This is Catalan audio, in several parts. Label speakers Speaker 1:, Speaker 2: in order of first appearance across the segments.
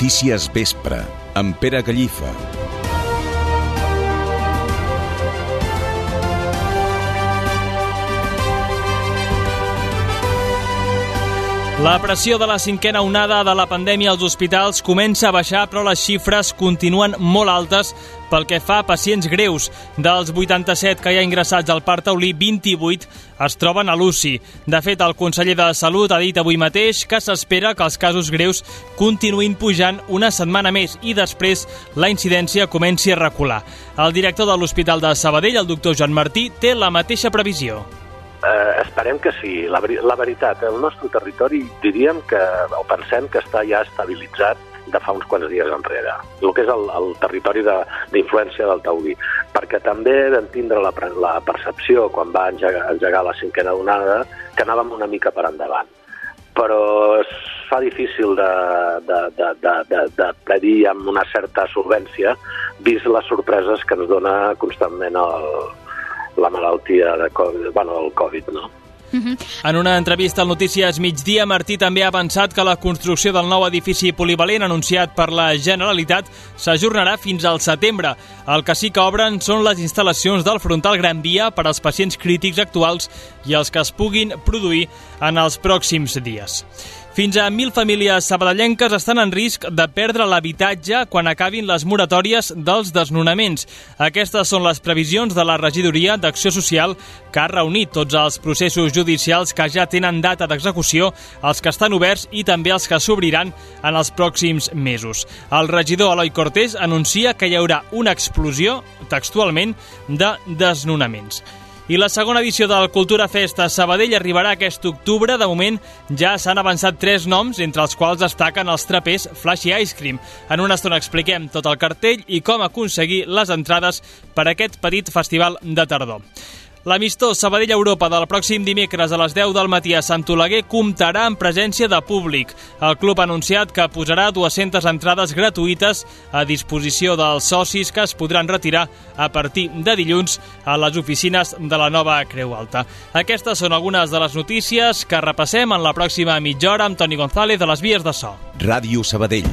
Speaker 1: Notícies Vespre, amb Pere Gallifa.
Speaker 2: La pressió de la cinquena onada de la pandèmia als hospitals comença a baixar, però les xifres continuen molt altes pel que fa a pacients greus. Dels 87 que hi ha ingressats al Parc Taulí, 28 es troben a l'UCI. De fet, el conseller de Salut ha dit avui mateix que s'espera que els casos greus continuïn pujant una setmana més i després la incidència comenci a recular. El director de l'Hospital de Sabadell, el doctor Joan Martí, té la mateixa previsió.
Speaker 3: Esperem que sí. La veritat, el nostre territori diríem que, o pensem que està ja estabilitzat de fa uns quants dies enrere, el que és el territori d'influència del Taulí, perquè també vam tindre la percepció, quan va engegar la cinquena onada, que anàvem una mica per endavant. Però es fa difícil de predir amb una certa solvència, vist les sorpreses que ens dona constantment la malaltia de Covid, el Covid, no?
Speaker 2: En una entrevista al Notícies Migdia, Martí també ha avançat que la construcció del nou edifici polivalent anunciat per la Generalitat s'ajornarà fins al setembre. El que sí que obren són les instal·lacions del frontal Gran Via per als pacients crítics actuals i els que es puguin produir en els pròxims dies. Fins a 1.000 famílies sabadellenques estan en risc de perdre l'habitatge quan acabin les moratòries dels desnonaments. Aquestes són les previsions de la Regidoria d'Acció Social, que ha reunit tots els processos judicials que ja tenen data d'execució, els que estan oberts i també els que s'obriran en els pròxims mesos. El regidor Eloi Cortés anuncia que hi haurà una explosió, textualment, de desnonaments. I la segona edició del Cultura Fest a Sabadell arribarà aquest octubre. De moment ja s'han avançat 3 noms, entre els quals destaquen els trapers Flashy Ice Cream. En una estona expliquem tot el cartell i com aconseguir les entrades per a aquest petit festival de tardor. L'amistós Sabadell-Europa del pròxim dimecres a les 10 del matí a Sant Oleguer comptarà amb presència de públic. El club ha anunciat que posarà 200 entrades gratuïtes a disposició dels socis, que es podran retirar a partir de dilluns a les oficines de la nova Creu Alta. Aquestes són algunes de les notícies que repassem en la pròxima mitja hora amb Toni González de les Vies de So.
Speaker 1: Ràdio Sabadell.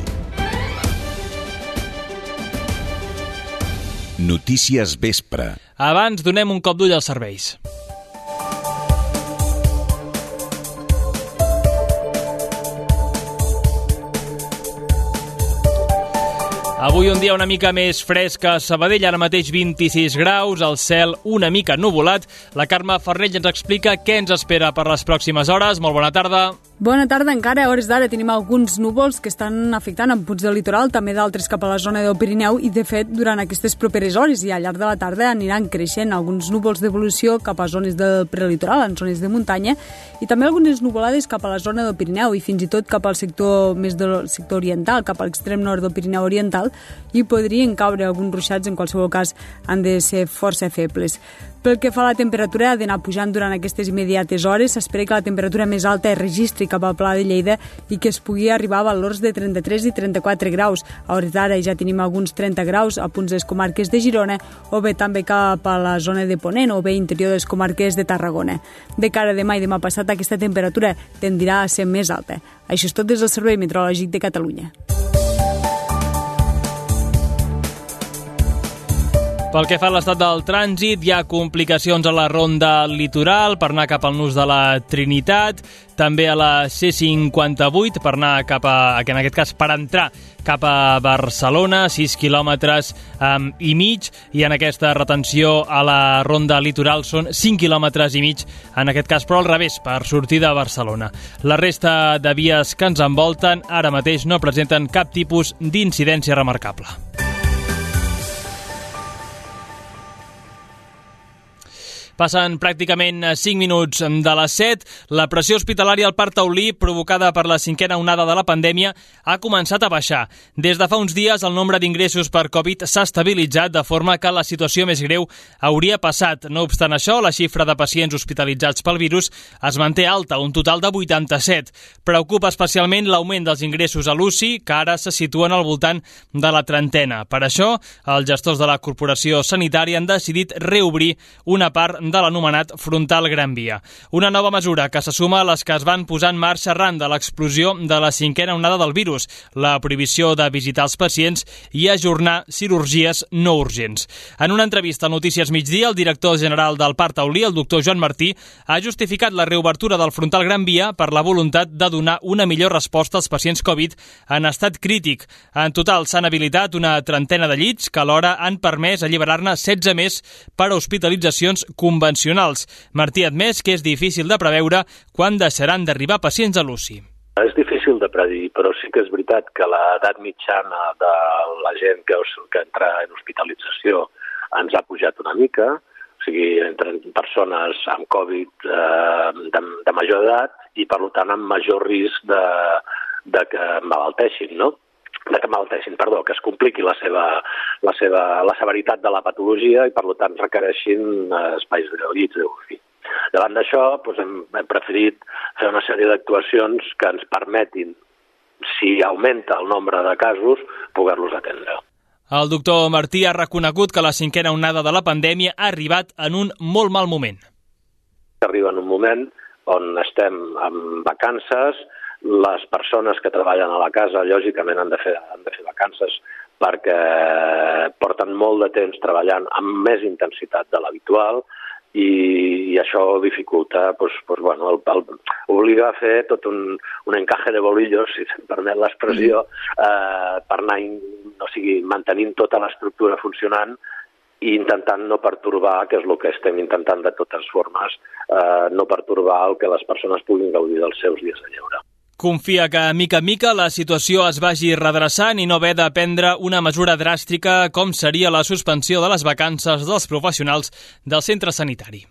Speaker 1: Notícies Vespre.
Speaker 2: Abans donem un cop d'ull als serveis. Avui un dia una mica més fresc a Sabadell, ara mateix 26 graus, el cel una mica nuvolat. La Carme Farnell ens explica què ens espera per les pròximes hores. Molt bona tarda.
Speaker 4: Bona tarda encara. A hores d'ara tenim alguns núvols que estan afectant en punts del litoral, també d'altres cap a la zona del Pirineu, i de fet durant aquestes properes hores i al llarg de la tarda aniran creixent alguns núvols d'evolució cap a zones del prelitoral, en zones de muntanya, i també algunes nuvolades cap a la zona del Pirineu i fins i tot cap al sector més del sector oriental, cap a l'extrem nord del Pirineu oriental, i podrien caure alguns ruixats. En qualsevol cas han de ser força febles. Pel que fa a la temperatura, ha d'anar pujant durant aquestes immediates hores. S'espera que la temperatura més alta es registri cap al Pla de Lleida i que es pugui arribar a valors de 33 i 34 graus. A hores d'ara ja tenim alguns 30 graus a punts de les comarques de Girona, o bé també cap a la zona de Ponent, o bé interior de les comarques de Tarragona. De cara a demà i demà passat, aquesta temperatura tendirà a ser més alta. Això és tot des del Servei Meteorològic de Catalunya.
Speaker 2: Pel que fa a l'estat del trànsit, hi ha complicacions a la ronda litoral per anar cap al nus de la Trinitat, també a la C58 per anar cap a, en aquest cas per entrar cap a Barcelona, 6 quilòmetres i mig, i en aquesta retenció a la ronda litoral són 5 quilòmetres i mig, en aquest cas, però al revés, per sortir de Barcelona. La resta de vies que ens envolten ara mateix no presenten cap tipus d'incidència remarcable. Passen pràcticament 5 minuts de les 7. La pressió hospitalària al Parc Taulí, provocada per la cinquena onada de la pandèmia, ha començat a baixar. Des de fa uns dies, el nombre d'ingressos per Covid s'ha estabilitzat, de forma que la situació més greu hauria passat. No obstant això, la xifra de pacients hospitalitzats pel virus es manté alta, un total de 87. Preocupa especialment l'augment dels ingressos a l'UCI, que ara se situen al voltant de la trentena. Per això, els gestors de la Corporació Sanitària han decidit reobrir una part de l'anomenat Frontal Gran Via. Una nova mesura que se suma a les que es van posar en marxa arran de l'explosió de la 5a onada del virus, la prohibició de visitar els pacients i ajornar cirurgies no urgents. En una entrevista a Notícies Migdia, el director general del Parc Taulí, el doctor Joan Martí, ha justificat la reobertura del Frontal Gran Via per la voluntat de donar una millor resposta als pacients Covid en estat crític. En total s'han habilitat una trentena de llits que alhora han permès alliberar-ne 16 més per a hospitalitzacions convencionals. Martí ha admès que és difícil de preveure quan deixaran d'arribar pacients a l'UCI.
Speaker 3: És difícil de predir, però sí que és veritat que l'edat mitjana de la gent que entra en hospitalització ens ha pujat una mica, o sigui, entre persones amb Covid de major edat i, per tant, amb major risc de que malalteixin, no? Que es compliqui la severitat de la patologia i, per tant, requereixin espais de llits d'UCI. Davant d'això, hem preferit fer una sèrie d'actuacions que ens permetin, si augmenta el nombre de casos, poder-los atendre.
Speaker 2: El doctor Martí ha reconegut que la 5a onada de la pandèmia ha arribat en un molt mal moment.
Speaker 3: Arriba en un moment on estem en vacances, les persones que treballen a la casa, lògicament, han de fer vacances perquè porten molt de temps treballant amb més intensitat de l'habitual i això dificulta, obliga a fer tot un encaje de bolillos, si se'm permet l'expressió, per anar mantenint tota l'estructura funcionant i intentant no pertorbar, que és el que estem intentant de totes formes, no pertorbar el que les persones puguin gaudir dels seus dies de lleure.
Speaker 2: Confia que, mica en mica, la situació es vagi redreçant i no haver de prendre una mesura dràstica com seria la suspensió de les vacances dels professionals del centre sanitari.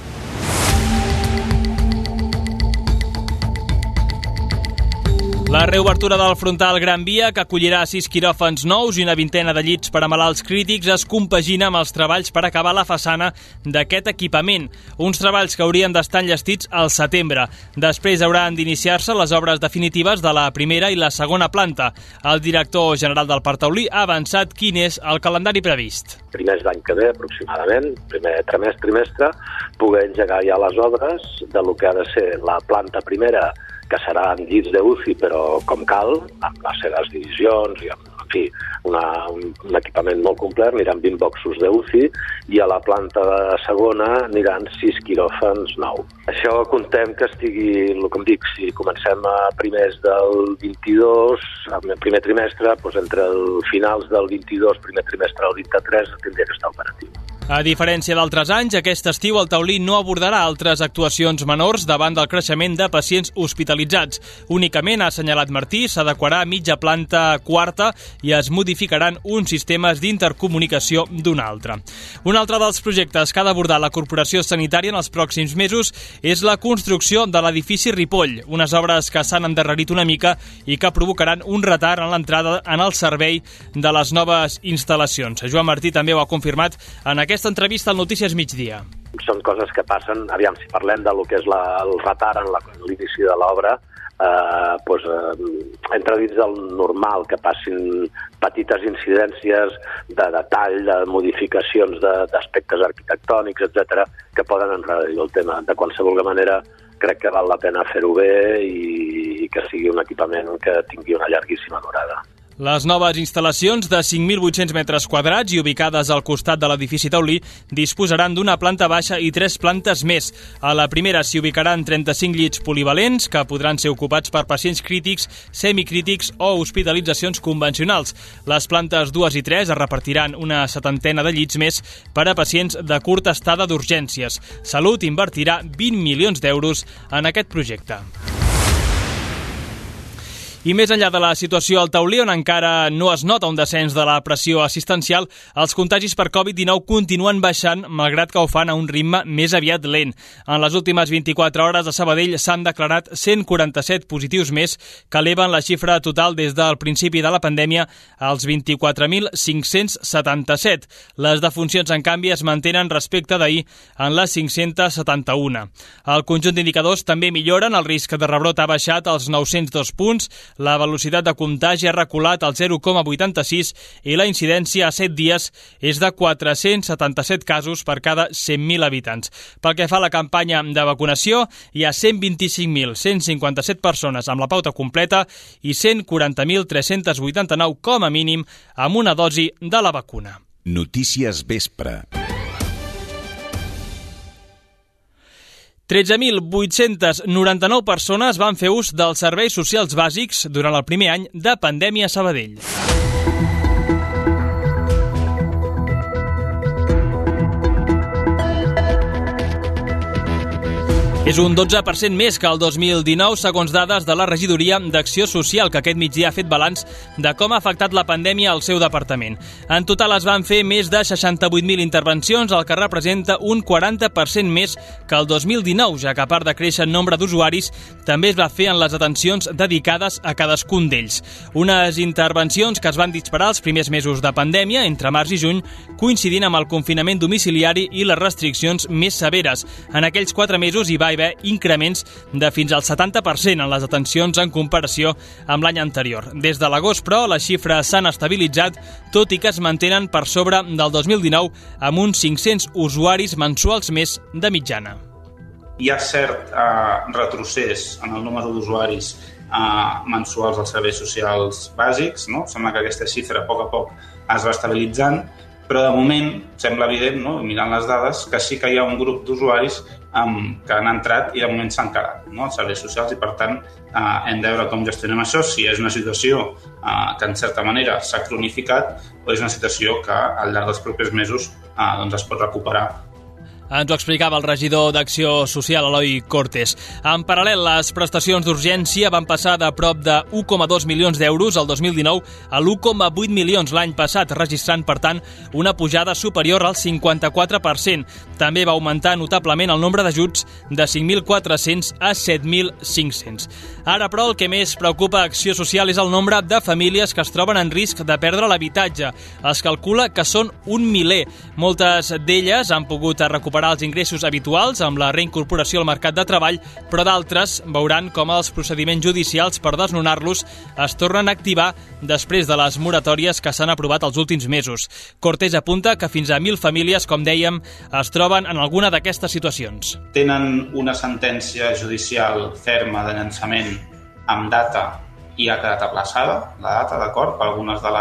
Speaker 2: La reobertura del Frontal Gran Via, que acollirà 6 quiròfans nous i una vintena de llits per a malalts crítics, es compagina amb els treballs per acabar la façana d'aquest equipament. Uns treballs que haurien d'estar enllestits al setembre. Després hauran d'iniciar-se les obres definitives de la primera i la segona planta. El director general del Parc Taulí ha avançat quin és el calendari previst.
Speaker 3: Primers d'any que ve, aproximadament, primer trimestre, poder engegar ja les obres de lo que ha de ser la planta primera, que serà en llits d'UCI, però com cal, amb les seves divisions i un equipament molt complet, aniran 20 boxos d'UCI i a la planta segona aniran 6 quiròfans nous. Això contem que estigui, com dic, si comencem a primers del 22, el primer trimestre, entre el finals del 22, primer trimestre del 23, tindria que estar operatiu.
Speaker 2: A diferència d'altres anys, aquest estiu el Taulí no abordarà altres actuacions menors davant del creixement de pacients hospitalitzats. Únicament, ha assenyalat Martí, s'adequarà mitja planta quarta i es modificaran uns sistemes d'intercomunicació d'un altre. Un altre dels projectes que ha d'abordar la Corporació Sanitària en els pròxims mesos és la construcció de l'edifici Ripoll, unes obres que s'han endarrerit una mica i que provocaran un retard en l'entrada en el servei de les noves instal·lacions. Joan Martí també ho ha confirmat en aquesta entrevista al Notícies Migdia.
Speaker 3: Són coses que passen, aviam, si parlem de lo que és el retard en l'inici de l'obra, entra dins del normal que passin petites incidències de detall, de modificacions d'aspectes arquitectònics, etc., que poden enredir el tema. De qualsevol manera, crec que val la pena fer-ho bé i que sigui un equipament que tingui una llarguíssima durada.
Speaker 2: Les noves instal·lacions de 5.800 metres quadrats i ubicades al costat de l'edifici Taulí disposaran d'una planta baixa i 3 plantes més. A la primera s'hi ubicaran 35 llits polivalents que podran ser ocupats per pacients crítics, semicrítics o hospitalitzacions convencionals. Les plantes 2 i 3 es repartiran una 70ena de llits més per a pacients de curta estada d'urgències. Salut invertirà 20 milions d'euros en aquest projecte. I més enllà de la situació al Taulí, on encara no es nota un descens de la pressió assistencial, els contagis per Covid-19 continuen baixant, malgrat que ho fan a un ritme més aviat lent. En les últimes 24 hores a Sabadell s'han declarat 147 positius més, que eleven la xifra total des del principi de la pandèmia als 24.577. Les defuncions, en canvi, es mantenen respecte d'ahir en les 571. El conjunt d'indicadors també milloren, el risc de rebrot ha baixat als 902 punts, La velocitat de contagi ha reculat al 0,86 i la incidència a 7 dies és de 477 casos per cada 100.000 habitants. Pel que fa a la campanya de vacunació, hi ha 125.157 persones amb la pauta completa i 140.389 com a mínim amb una dosi de la vacuna.
Speaker 1: Notícies Vespre.
Speaker 2: 13.899 persones van fer ús dels serveis socials bàsics durant el primer any de pandèmia a Sabadell. És un 12% més que el 2019, segons dades de la Regidoria d'Acció Social, que aquest migdia ha fet balanç de com ha afectat la pandèmia al seu departament. En total es van fer més de 68.000 intervencions, el que representa un 40% més que el 2019, ja que a part de créixer en nombre d'usuaris, també es va fer en les atencions dedicades a cadascun d'ells. Unes intervencions que es van disparar els primers mesos de pandèmia, entre març i juny, coincidint amb el confinament domiciliari i les restriccions més severes. En aquells 4 mesos hi va haver increments de fins al 70% en les atencions en comparació amb l'any anterior. Des de l'agost, però, les xifres s'han estabilitzat, tot i que es mantenen per sobre del 2019 amb uns 500 usuaris mensuals més de mitjana.
Speaker 5: Hi ha cert retrocés en el número d'usuaris mensuals dels serveis socials bàsics, no? Sembla que aquesta xifra a poc es va estabilitzant, però de moment sembla evident, no? Mirant les dades, que sí que hi ha un grup d'usuaris que han entrat i de moment s'han quedat, no? Els serveis socials, i per tant hem de veure com gestionem això, si és una situació que en certa manera s'ha cronificat o és una situació que al llarg dels propers mesos es pot recuperar.
Speaker 2: Ens ho explicava el regidor d'Acció Social, Eloi Cortés. En paral·lel, les prestacions d'urgència van passar de prop de 1,2 milions d'euros el 2019 a l'1,8 milions l'any passat, registrant, per tant, una pujada superior al 54%. També va augmentar notablement el nombre d'ajuts de 5.400 a 7.500. Ara, però, el que més preocupa Acció Social és el nombre de famílies que es troben en risc de perdre l'habitatge. Es calcula que són 1 miler. Moltes d'elles han pogut recuperar els ingressos habituals amb la reincorporació al mercat de treball, però d'altres veuran com els procediments judicials per desnonar-los es tornen a activar després de les moratòries que s'han aprovat els últims mesos. Cortés apunta que fins a 1.000 famílies, com dèiem, es troben en alguna d'aquestes situacions.
Speaker 5: Tenen una sentència judicial ferma de llançament amb data i ha quedat aplaçada, la data, d'acord, per algunes de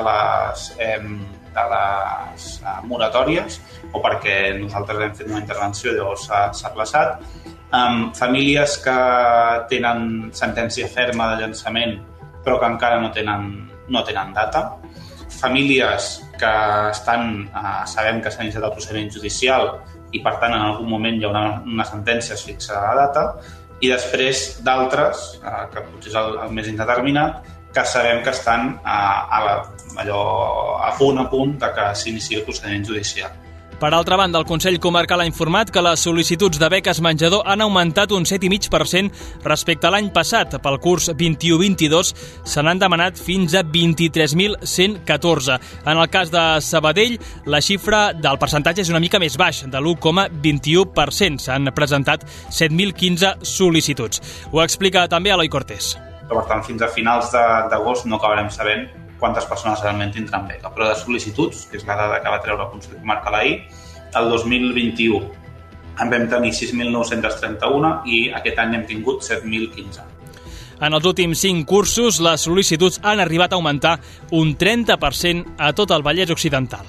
Speaker 5: les moratòries, o perquè nosaltres hem fet una intervenció i llavors s'ha aplaçat. Famílies que tenen sentència ferma de llançament però que encara no tenen data. Famílies que sabem que s'ha iniciat el procediment judicial i per tant en algun moment hi haurà una sentència fixada a data, i després d'altres, que potser és el més indeterminat, que sabem que estan a punt de que s'iniciï el procediment judicial.
Speaker 2: Per altra banda, el Consell Comarcal ha informat que les sol·licituds de beques menjador han augmentat un 7,5% respecte a l'any passat. Pel curs 21-22 se n'han demanat fins a 23.114. En el cas de Sabadell, la xifra del percentatge és una mica més baix, de l'1,21%. S'han presentat 7.015 sol·licituds. Ho explica també Eloi Cortés.
Speaker 5: Per tant, fins a finals d'agost no acabarem sabent quantes persones realment tindran beca. Però de sol·licituds, que és la dada que va treure el Consell Comarcal ahir, el 2021 en vam tenir 6.931 i aquest any hem tingut 7.015.
Speaker 2: En els últims 5 cursos, les sol·licituds han arribat a augmentar un 30% a tot el Vallès Occidental.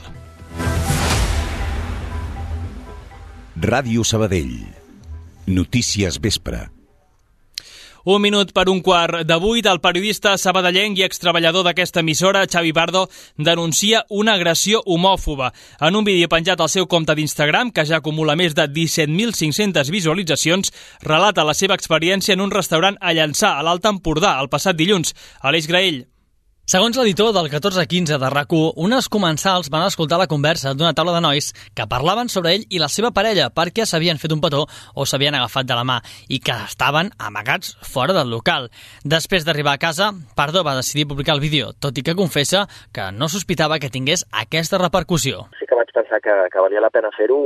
Speaker 1: Ràdio Sabadell. Notícies Vespre.
Speaker 2: 1 minut per 7:15, el periodista sabadellenc i extreballador d'aquesta emissora, Xavi Pardo, denuncia una agressió homòfoba. En un vídeo penjat al seu compte d'Instagram, que ja acumula més de 17.500 visualitzacions, relata la seva experiència en un restaurant a Llançà, a l'Alt Empordà, el passat dilluns. Aleix Graell.
Speaker 6: Segons l'editor del 1415 de RAC1, unes comensals van escoltar la conversa d'una taula de nois que parlaven sobre ell i la seva parella perquè s'havien fet un petó o s'havien agafat de la mà i que estaven amagats fora del local. Després d'arribar a casa, Pardo va decidir publicar el vídeo, tot i que confessa que no sospitava que tingués aquesta repercussió.
Speaker 7: Sí que vaig pensar que valia la pena fer-ho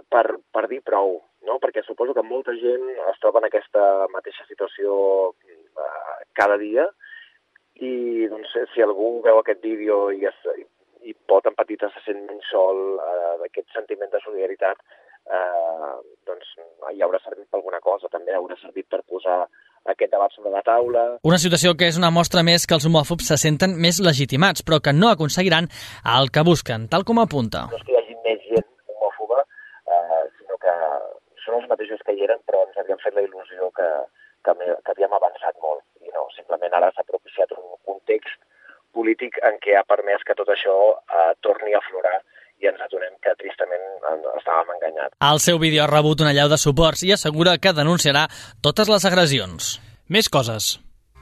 Speaker 7: per dir prou, no? Perquè suposo que molta gent es troba en aquesta mateixa situació cada dia, i doncs, si algú veu aquest vídeo i pot empatir, se sent menys sol, d'aquest sentiment de solidaritat, doncs hi haurà servit per alguna cosa, també haurà servit per posar aquest debat sobre la taula.
Speaker 6: Una situació que és una mostra més que els homòfobs se senten més legitimats, però que no aconseguiran el que busquen, tal com apunta.
Speaker 7: No és que hi hagi més gent homòfoba, sinó que són els mateixos que hi eren, però ens havien fet la il·lusió que havíem avançat molt. I no, simplement ara s'ha propiciat un context polític en què ha permès que tot això torni a aflorar i ens adonem que tristament estàvem enganyats.
Speaker 6: El seu vídeo ha rebut una allau de suports i assegura que denunciarà totes les agressions.
Speaker 2: Més coses.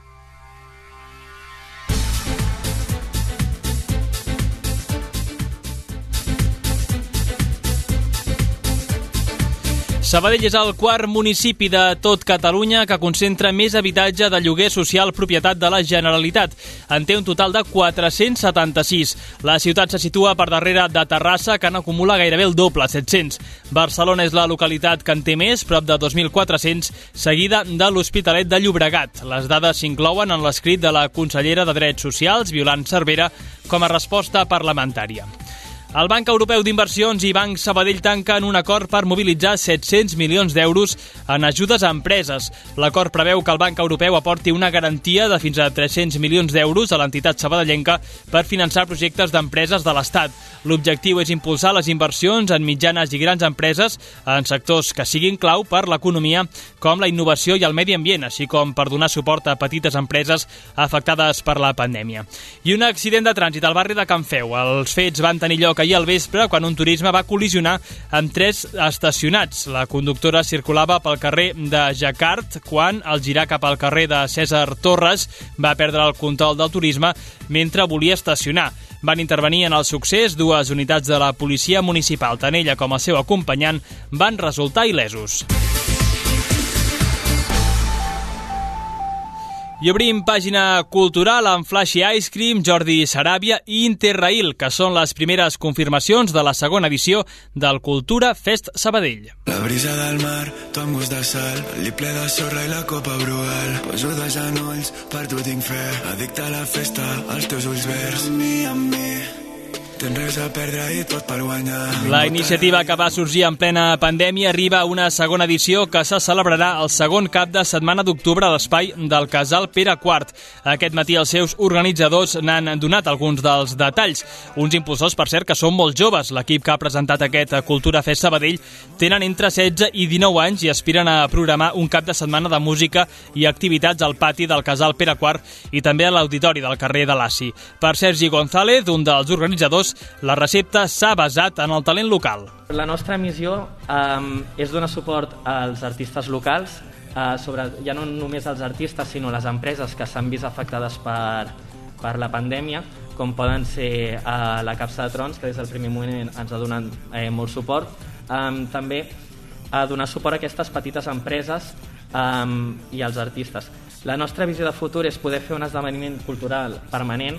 Speaker 2: Sabadell és el quart municipi de tot Catalunya que concentra més habitatge de lloguer social propietat de la Generalitat. En té un total de 476. La ciutat se situa per darrere de Terrassa, que n'acumula gairebé el doble, 700. Barcelona és la localitat que en té més, prop de 2.400, seguida de l'Hospitalet de Llobregat. Les dades s'inclouen en l'escrit de la consellera de Drets Socials, Violant Cervera, com a resposta parlamentària. El Banc Europeu d'Inversions i Banc Sabadell tanquen un acord per mobilitzar 700 milions d'euros en ajudes a empreses. L'acord preveu que el Banc Europeu aporti una garantia de fins a 300 milions d'euros a l'entitat sabadellenca per finançar projectes d'empreses de l'Estat. L'objectiu és impulsar les inversions en mitjanes i grans empreses en sectors que siguin clau per l'economia, com la innovació i el medi ambient, així com per donar suport a petites empreses afectades per la pandèmia. I un accident de trànsit al barri de Can Feu. Els fets van tenir lloc ahir al vespre quan un turisme va col·lisionar amb 3 estacionats. La conductora circulava pel carrer de Jacquard quan, al girar cap al carrer de Cèsar Torres, va perdre el control del turisme mentre volia estacionar. Van intervenir en el succés 2 unitats de la policia municipal. Tant ella com el seu acompanyant van resultar il·lesos. I obrim pàgina cultural amb Flashy Ice Cream, Jordi Saràbia i Interrail, que són les primeres confirmacions de la segona edició del Cultura Fest Sabadell.
Speaker 8: La brisa del mar, tu amb gust de sal, el llit ple de sorra i la copa brugal. Poso de genolls, per tu tinc fe, addicte a la festa, als teus ulls verds. Amb mi, tens res a perdre i tot per guanyar.
Speaker 2: La iniciativa que va sorgir en plena pandèmia arriba a una segona edició que se celebrarà el segon cap de setmana d'octubre a l'espai del Casal Pere IV. Aquest matí els seus organitzadors n'han donat alguns dels detalls. Uns impulsors, per cert, que són molt joves. L'equip que ha presentat aquest Cultura Fest Sabadell tenen entre 16 i 19 anys i aspiren a programar un cap de setmana de música i activitats al pati del Casal Pere IV i també a l'auditori del carrer de l'Assi. Per Sergi González, un dels organitzadors, la recepta s'ha basat en el talent local.
Speaker 9: La nostra missió és donar suport als artistes locals, ja no només als artistes, sinó a les empreses que s'han vist afectades per la pandèmia, com poden ser la Capsa de Trons, que des del primer moment ens ha donat molt suport. També a donar suport a aquestes petites empreses i als artistes. La nostra visió de futur és poder fer un esdeveniment cultural permanent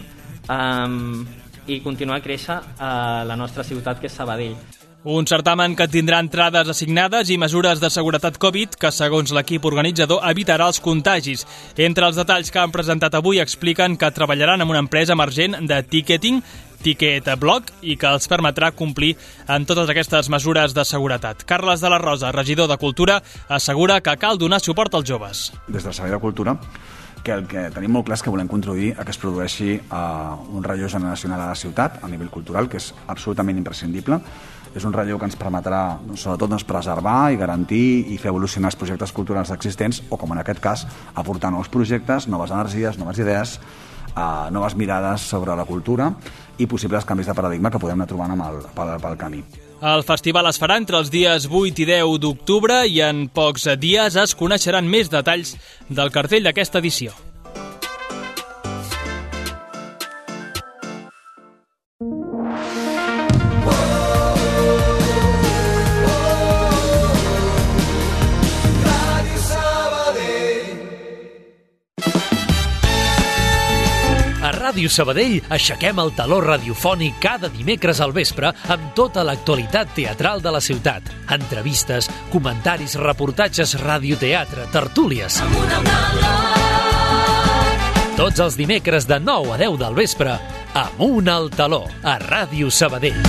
Speaker 9: i continuar a créixer a la nostra ciutat, que és Sabadell.
Speaker 2: Un certamen que tindrà entrades assignades i mesures de seguretat Covid que, segons l'equip organitzador, evitarà els contagis. Entre els detalls que han presentat avui expliquen que treballaran amb una empresa emergent de ticketing, Ticket Block, i que els permetrà complir amb totes aquestes mesures de seguretat. Carles de la Rosa, regidor de Cultura, assegura que cal donar suport als joves.
Speaker 10: Des del Servei de Cultura, que el que tenim molt clar és que volem contribuir a que es produeixi un relleu generacional a la ciutat a nivell cultural, que és absolutament imprescindible. És un relleu que ens permetrà, sobretot, preservar i garantir i fer evolucionar els projectes culturals existents o, com en aquest cas, aportar nous projectes, noves energies, noves idees, noves mirades sobre la cultura i possibles canvis de paradigma que podem anar trobant pel camí.
Speaker 2: El festival es farà entre els dies 8 i 10 d'octubre i en pocs dies es coneixeran més detalls del cartell d'aquesta edició.
Speaker 11: A Ràdio Sabadell aixequem el taló radiofònic cada dimecres al vespre amb tota l'actualitat teatral de la ciutat. Entrevistes, comentaris, reportatges, radioteatre, tertúlies. Tots els dimecres de 9 a 10 del vespre, Amunt al Taló, a Ràdio Sabadell.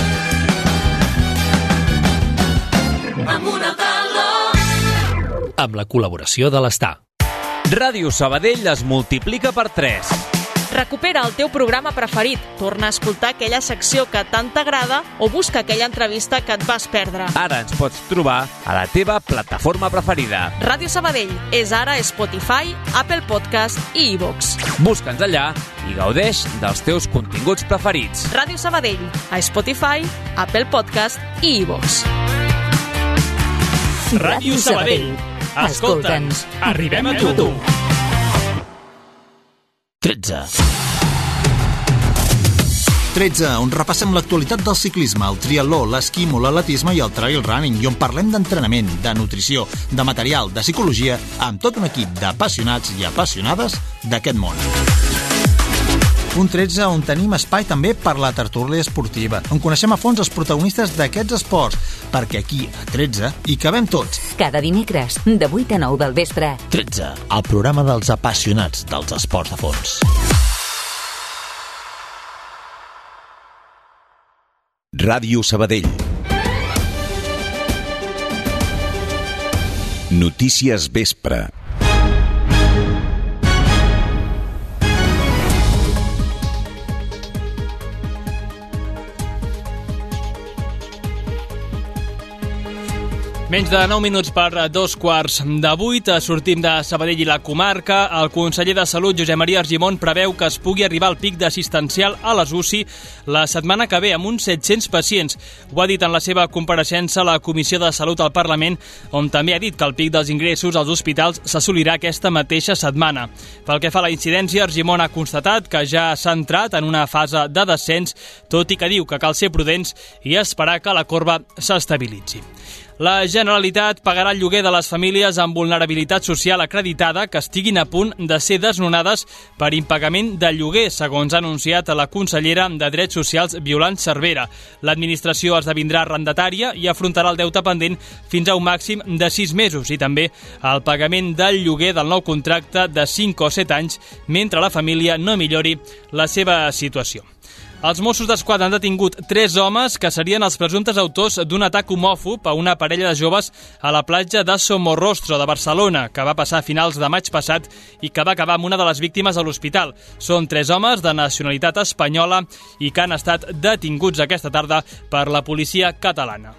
Speaker 12: Amunt al Taló.
Speaker 11: Amb la col·laboració de l'Estar.
Speaker 13: Ràdio Sabadell es multiplica per 3.
Speaker 14: Recupera el teu programa preferit, torna a escoltar aquella secció que tant t'agrada o busca aquella entrevista que et vas perdre.
Speaker 13: Ara ens pots trobar a la teva plataforma preferida.
Speaker 14: Ràdio Sabadell és ara a Spotify, Apple Podcast i iVoox.
Speaker 13: Busca'ns allà i gaudeix dels teus continguts preferits.
Speaker 14: Ràdio Sabadell, a Spotify, Apple Podcast i iVoox.
Speaker 2: Ràdio Sabadell. Escolta'ns, arribem a tu.
Speaker 15: 13, on repassem l'actualitat del ciclisme, el triatló, l'esquimo, l'atletisme i el trail running, i on parlem d'entrenament, de nutrició, de material, de psicologia, amb tot un equip d'apassionats i apassionades d'aquest món. Un 13 on tenim espai també per la tertúlia esportiva, on coneixem a fons els protagonistes d'aquests esports, perquè aquí, a 13, hi cabem tots.
Speaker 16: Cada dimecres, de 8 a 9 del vespre.
Speaker 15: 13, el programa dels apassionats dels esports de fons.
Speaker 1: Ràdio Sabadell. Notícies Vespre.
Speaker 2: Menys de 9 minuts per 7:45. Sortim de Sabadell i la comarca. El conseller de Salut, Josep Maria Argimon, preveu que es pugui arribar al pic d'assistencial a les UCI la setmana que ve, amb uns 700 pacients. Ho ha dit en la seva compareixença a la Comissió de Salut al Parlament, on també ha dit que el pic dels ingressos als hospitals s'assolirà aquesta mateixa setmana. Pel que fa a la incidència, Argimon ha constatat que ja s'ha entrat en una fase de descens, tot i que diu que cal ser prudents i esperar que la corba s'estabilitzi. La Generalitat pagarà el lloguer de les famílies amb vulnerabilitat social acreditada que estiguin a punt de ser desnonades per impagament de lloguer, segons ha anunciat la consellera de Drets Socials, Violant Cervera. L'administració esdevindrà arrendatària i afrontarà el deute pendent fins a un màxim de 6 mesos i també el pagament del lloguer del nou contracte de 5 o 7 anys mentre la família no millori la seva situació. Els Mossos d'Esquadra han detingut 3 homes que serien els presumptes autors d'un atac homòfob a una parella de joves a la platja de Somorrostro de Barcelona, que va passar a finals de maig passat i que va acabar amb una de les víctimes a l'hospital. Són 3 homes de nacionalitat espanyola i que han estat detinguts aquesta tarda per la policia catalana.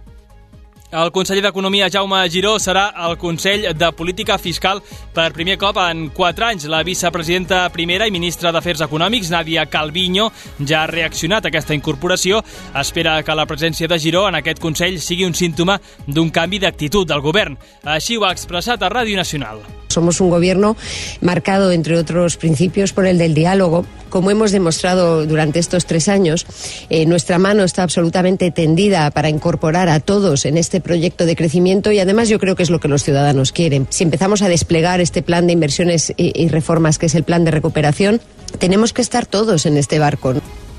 Speaker 2: El conseller d'Economia, Jaume Giró, serà al Consell de Política Fiscal per primer cop en 4 anys. La vicepresidenta primera i ministra d'Afers Econòmics, Nadia Calviño, ja ha reaccionat a aquesta incorporació. Espera que la presència de Giró en aquest Consell sigui un símptoma d'un canvi d'actitud del govern. Així ho ha expressat a Ràdio Nacional.
Speaker 17: Somos un gobierno marcado, entre otros principios, por el del diálogo. Como hemos demostrado durante estos 3 años, nuestra mano está absolutamente tendida para incorporar a todos en este proyecto de crecimiento y además yo creo que es lo que los ciudadanos quieren. Si empezamos a desplegar este plan de inversiones y reformas, que es el plan de recuperación, tenemos que estar todos en este barco.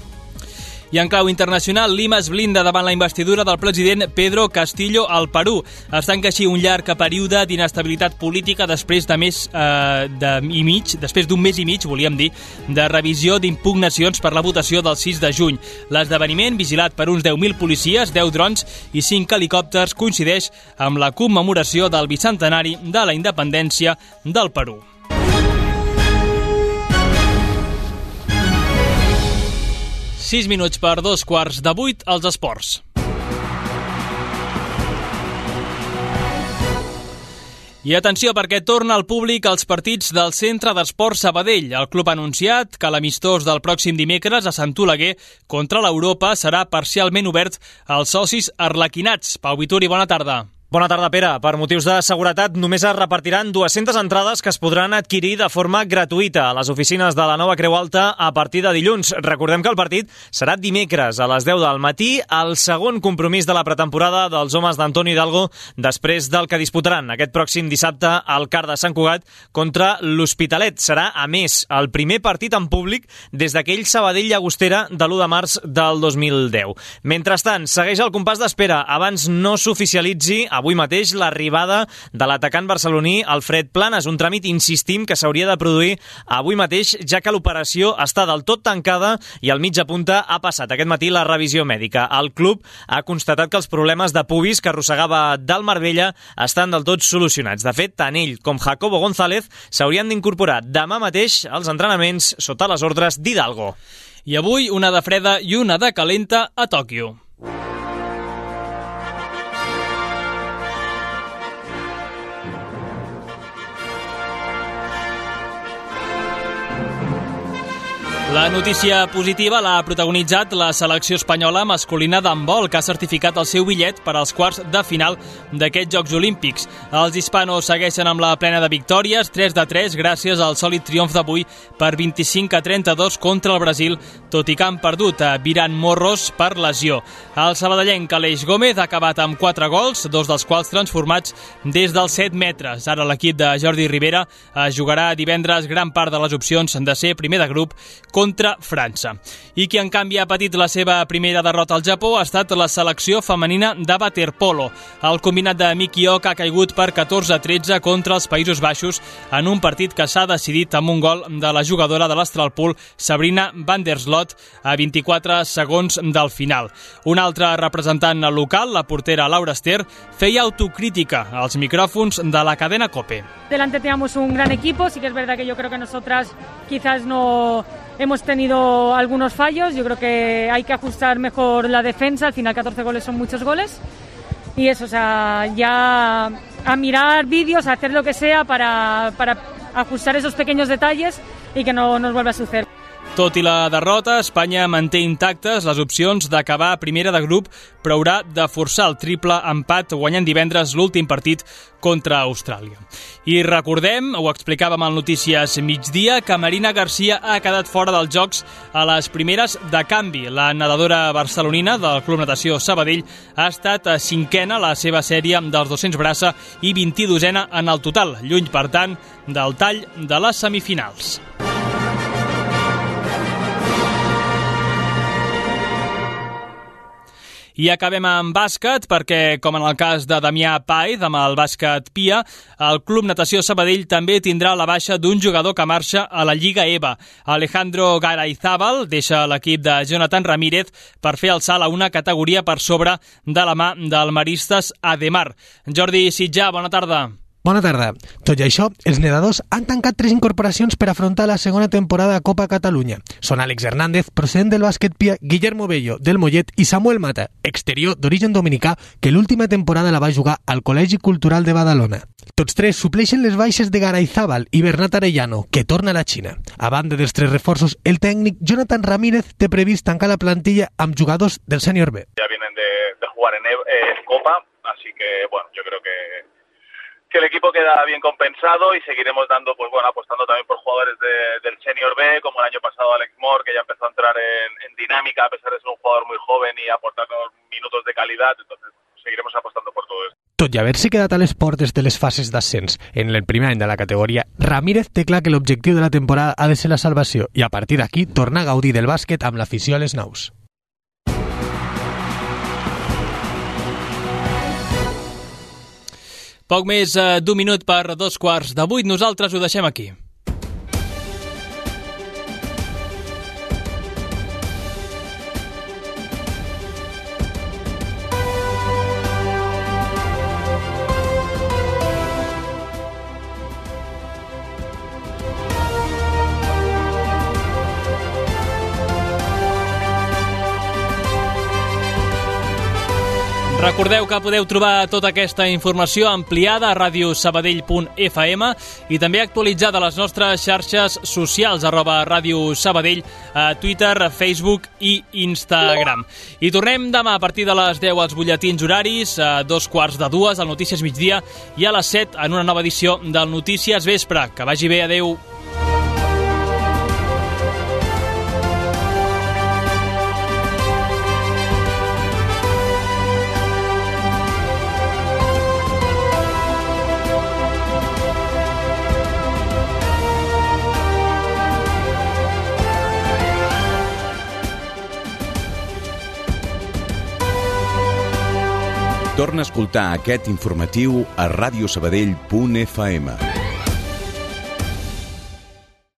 Speaker 2: I en clau internacional, Lima es blinda davant la investidura del president Pedro Castillo al Perú. Es tanca així un llarg període d'inestabilitat política després d'un mes i mig, volíem dir, de revisió d'impugnacions per la votació del 6 de juny. L'esdeveniment, vigilat per uns 10.000 policies, 10 drons i 5 helicòpters, coincideix amb la commemoració del bicentenari de la independència del Perú. 6 minuts per 7:45 als esports. I atenció, perquè torna al públic als partits del Centre d'Esports Sabadell. El club ha anunciat que l'amistós del pròxim dimecres a Sant Oleguer contra l'Europa serà parcialment obert als socis arlequinats. Pau Vituri, bona tarda.
Speaker 18: Bona tarda, Pere. Per motius de seguretat, només es repartiran 200 entrades que es podran adquirir de forma gratuïta a les oficines de la Nova Creu Alta a partir de dilluns. Recordem que el partit serà dimecres a les 10 del matí, el segon compromís de la pretemporada dels homes d'Antoni Hidalgo, després del que disputaran aquest pròxim dissabte al CAR de Sant Cugat contra l'Hospitalet. Serà, a més, el primer partit en públic des d'aquell Sabadell-Llagostera de l'1 de març del 2010. Mentrestant, segueix el compàs d'espera abans no s'oficialitzi avui mateix l'arribada de l'atacant barceloní Alfred Planes, un tràmit, insistim, que s'hauria de produir avui mateix, ja que l'operació està del tot tancada i el mitja punta ha passat aquest matí la revisió mèdica. El club ha constatat que els problemes de pubis que arrossegava del Marbella estan del tot solucionats. De fet, tant ell com Jacobo González s'haurien d'incorporar demà mateix als entrenaments sota les ordres d'Hidalgo.
Speaker 2: I avui una de freda i una de calenta a Tòquio. La notícia positiva l'ha protagonitzat la selecció espanyola masculina d'handbol, que ha certificat el seu bitllet per als quarts de final d'aquests Jocs Olímpics. Els hispanos segueixen amb la plena de victòries, 3-3, gràcies al sòlid triomf d'avui per 25-32 contra el Brasil, tot i que han perdut a Viran Morros per lesió. El sabadellenc Aleix Gómez ha acabat amb 4 gols, 2 dels quals transformats des dels 7 metres. Ara l'equip de Jordi Rivera jugarà divendres gran part de les opcions de ser primer de grup contra França. I qui en canvi ha patit la seva primera derrota al Japó ha estat la selecció femenina de waterpolo. El combinat de Mikiok ha caigut per 14-13 contra els Països Baixos en un partit que s'ha decidit amb un gol de la jugadora de l'Astralpool, Sabrina van der Slot, a 24 segons del final. Un altre representant local, la portera Laura Ester, feia autocrítica als micròfons de la cadena COPE.
Speaker 19: Delante teníamos un gran equipo, sí que es verdad que yo creo que nosotras quizás no hemos tenido algunos fallos, yo creo que hay que ajustar mejor la defensa, al final 14 goles son muchos goles, y eso, o sea, ya a mirar vídeos, a hacer lo que sea para ajustar esos pequeños detalles y que no nos vuelva a suceder.
Speaker 2: Tot i la derrota, Espanya manté intactes les opcions d'acabar primera de grup, però haurà de forçar el triple empat guanyant divendres l'últim partit contra Austràlia. I recordem, ho explicàvem al Notícies Migdia, que Marina Garcia ha quedat fora dels Jocs a les primeres de canvi. La nedadora barcelonina del Club Natació Sabadell ha estat 5a a la seva sèrie dels 200 braça i 22a en el total, lluny, per tant, del tall de les semifinals. I acabem amb bàsquet, perquè, com en el cas de Damià Paez, amb el bàsquet Pia, el Club Natació Sabadell també tindrà la baixa d'un jugador que marxa a la Lliga EVA. Alejandro Garayzábal deixa l'equip de Jonathan Ramírez per fer el salt a una categoria per sobre de la mà del Maristes Ademar. Jordi Sitjà, bona tarda.
Speaker 20: Bona tarda. Tot i això, els nedadors han tancat 3 incorporacions per afrontar la segona temporada de Copa Catalunya. Són Àlex Hernández, procedent del bàsquet Pia, Guillermo Bello, del Mollet, i Samuel Mata, exterior d'origen dominicà, que l'última temporada la va jugar al Col·legi Cultural de Badalona. Tots 3 supleixen les baixes de Garayzábal i Bernat Arellano, que torna a la Xina. A banda dels 3 reforços, el tècnic Jonathan Ramírez té previst tancar la plantilla amb jugadors del sènior B.
Speaker 21: Ya vienen de jugar en Copa, así que, bueno, yo creo que el equipo queda bien compensado y seguiremos dando, pues bueno, apostando también por jugadores del Senior B, como el año pasado Alex Moore, que ya empezó a entrar en dinámica a pesar de ser un jugador muy joven y aportarnos minutos de calidad, entonces seguiremos apostando por todo esto.
Speaker 20: Tot i haver-se quedat a les portes de les fases d'ascens en el primer any de la categoria, Ramírez té clar que l'objectiu de la temporada ha de ser la salvació i a partir d'aquí tornar a gaudir del bàsquet amb l'afició a les naus.
Speaker 2: Poc més d'un minut per 7:45. Nosaltres ho deixem aquí. Recordeu que podeu trobar tota aquesta informació ampliada a radiosabadell.fm i també actualitzada a les nostres xarxes socials, @Ràdio Sabadell, a Twitter, Facebook i Instagram. I tornem demà a partir de les 10 als butlletins horaris, a 2:15 al Notícies Migdia i a les 7 en una nova edició del Notícies Vespre. Que vagi bé, adeu.
Speaker 1: Torna a escoltar aquest informatiu a radiosabadell.fm.